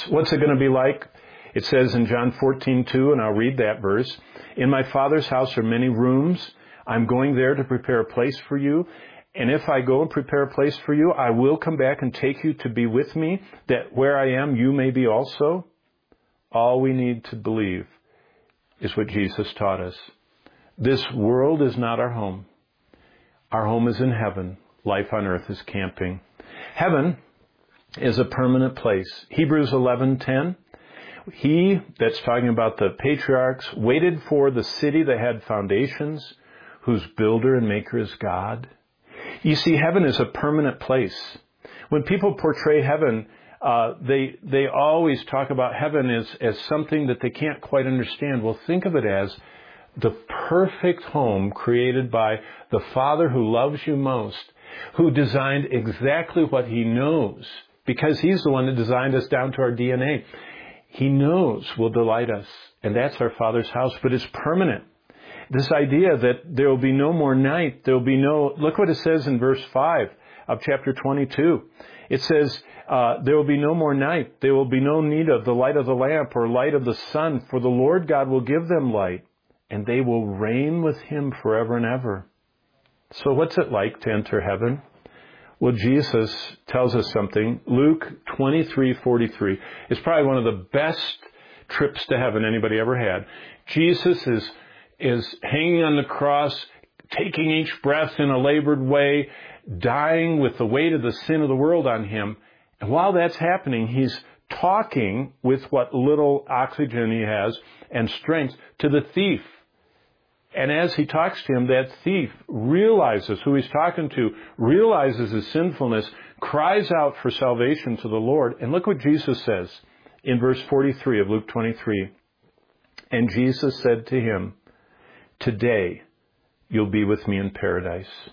What's it going to be like? It says in John 14:2, and I'll read that verse, "In my Father's house are many rooms. I'm going there to prepare a place for you. And if I go and prepare a place for you, I will come back and take you to be with me, that where I am, you may be also." All we need to believe is what Jesus taught us. This world is not our home. Our home is in heaven. Life on earth is camping. Heaven is a permanent place. Hebrews 11:10. He, that's talking about the patriarchs, waited for the city that had foundations, whose builder and maker is God. You see, heaven is a permanent place. When people portray heaven, they always talk about heaven as something that they can't quite understand. Well, think of it as the perfect home created by the Father who loves you most, who designed exactly what He knows, because He's the one that designed us down to our DNA. He knows will delight us, and that's our Father's house, but it's permanent. This idea that there will be no more night, there will be no... Look what it says in verse 5 of chapter 22. It says, there will be no more night. There will be no need of the light of the lamp or light of the sun, for the Lord God will give them light, and they will reign with Him forever and ever. So what's it like to enter heaven? Well, Jesus tells us something. Luke 23:43 is probably one of the best trips to heaven anybody ever had. Jesus is hanging on the cross, taking each breath in a labored way, dying with the weight of the sin of the world on Him. And while that's happening, He's talking with what little oxygen He has and strength to the thief. And as He talks to him, that thief realizes who he's talking to, realizes his sinfulness, cries out for salvation to the Lord. And look what Jesus says in verse 43 of Luke 23. "And Jesus said to him, 'Today you'll be with me in paradise.'"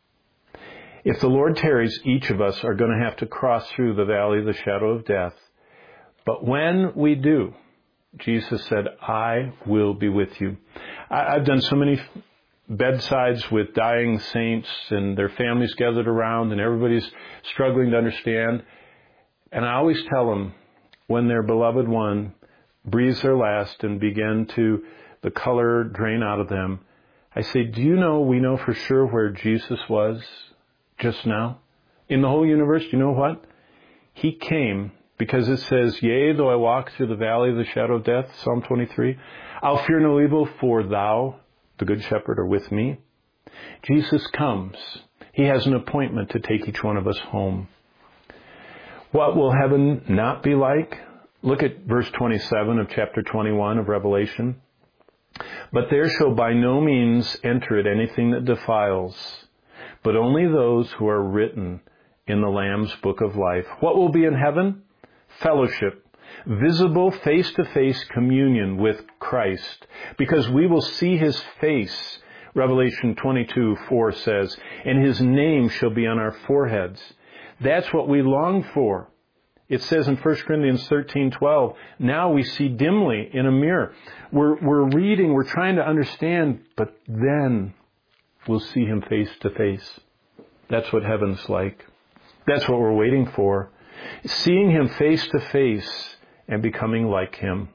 If the Lord tarries, each of us are going to have to cross through the valley of the shadow of death. But when we do, Jesus said, "I will be with you." I've done so many bedsides with dying saints and their families gathered around and everybody's struggling to understand. And I always tell them, when their beloved one breathes their last and the color drain out of them, I say, "Do you know, we know for sure where Jesus was just now? In the whole universe, do you know what? He came because it says, 'Yea, though I walk through the valley of the shadow of death,' Psalm 23, 'I'll fear no evil, for thou, the good shepherd, are with me.'" Jesus comes. He has an appointment to take each one of us home. What will heaven not be like? Look at verse 27 of chapter 21 of Revelation. "But there shall by no means enter it anything that defiles, but only those who are written in the Lamb's book of life." What will be in heaven? Fellowship, visible face-to-face communion with Christ, because we will see His face. Revelation 22:4 says, "And His name shall be on our foreheads." That's what we long for. It says in 1 Corinthians 13:12, now we see dimly in a mirror. We're reading, we're trying to understand, but then we'll see Him face to face. That's what heaven's like. That's what we're waiting for. Seeing Him face to face and becoming like Him.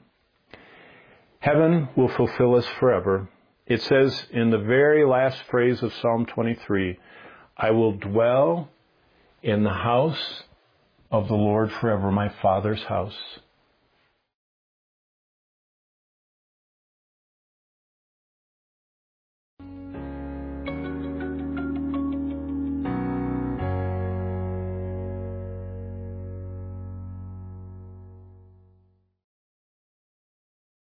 Heaven will fulfill us forever. It says in the very last phrase of Psalm 23, "I will dwell in the house of the Lord forever," my Father's house.